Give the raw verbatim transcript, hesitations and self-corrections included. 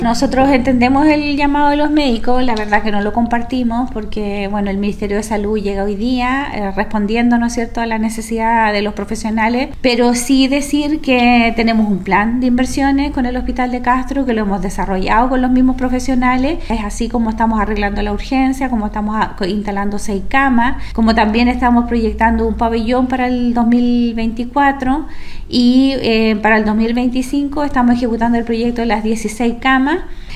Nosotros entendemos el llamado de los médicos, la verdad que no lo compartimos porque bueno, el Ministerio de Salud llega hoy día eh, respondiendo, ¿no es cierto?, a la necesidad de los profesionales, pero sí decir que tenemos un plan de inversiones con el Hospital de Castro que lo hemos desarrollado con los mismos profesionales, es así como estamos arreglando la urgencia, como estamos a, instalando seis camas, como también estamos proyectando un pabellón para el dos mil veinticuatro y eh, para el dos mil veinticinco estamos ejecutando el proyecto de las dieciséis camas.